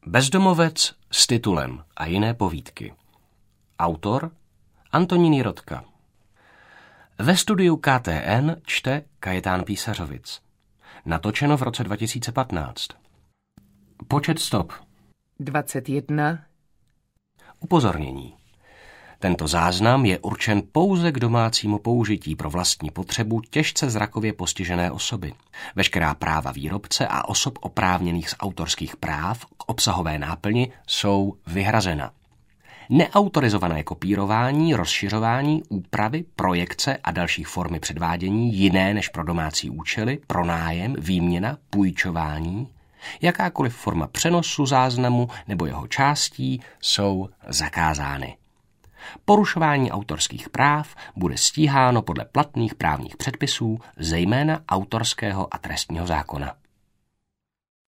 Bezdomovec s titulem a jiné povídky. Autor Antonín Jirotka. Ve studiu KTN čte Kajetán Písařovic. Natočeno v roce 2015. Počet stop 21. Upozornění. Tento záznam je určen pouze k domácímu použití pro vlastní potřebu těžce zrakově postižené osoby. Veškerá práva výrobce a osob oprávněných z autorských práv k obsahové náplni jsou vyhrazena. Neautorizované kopírování, rozšiřování, úpravy, projekce a další formy předvádění jiné než pro domácí účely, pronájem, výměna, půjčování, jakákoliv forma přenosu záznamu nebo jeho částí jsou zakázány. Porušování autorských práv bude stíháno podle platných právních předpisů, zejména autorského a trestního zákona.